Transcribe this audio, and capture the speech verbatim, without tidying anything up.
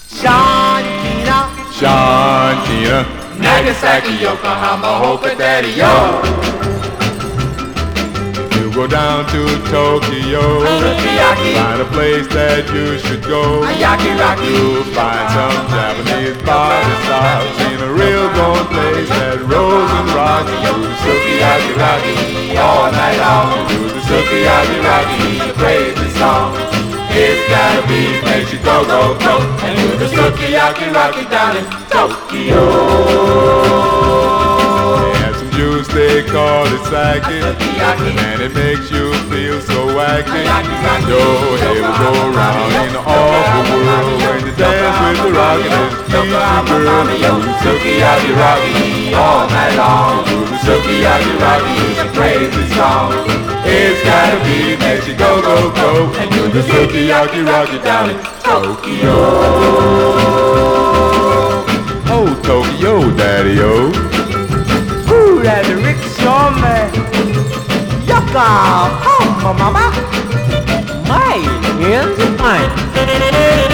Shantina, Shantina, Nagasaki, Yokohama, Hoka Daddy, yo. You go down to Tokyo, Sukiyaki, find a place that you should go. Ayaki Rocky, You'll find some Japanese body styles in a real going place that rolls and rocks. yo, Sukiyaki Rocky, all night long. Do the Sukiyaki Rocky, a crazy song. It's gotta be, makes you go, go, go. And do the Sukiyaki Rocky down in Tokyo. They have some juice they call it sake, Sukiyaki, and it makes you feel so wacky. Ayaki Rocky, Your head will go round in the awful world when you dance with the rockin' and meet your girl. yo, Sukiyaki Rocky, all night long. Sukiyaki Rocky is a crazy song. It's gotta be, makes you go, go, go. And do the Sukiyaki Rocky down in Tokyo. Oh, Tokyo, daddy-o. Ooh, that's a rickshaw man. Yokohama, mama. My, here's mine.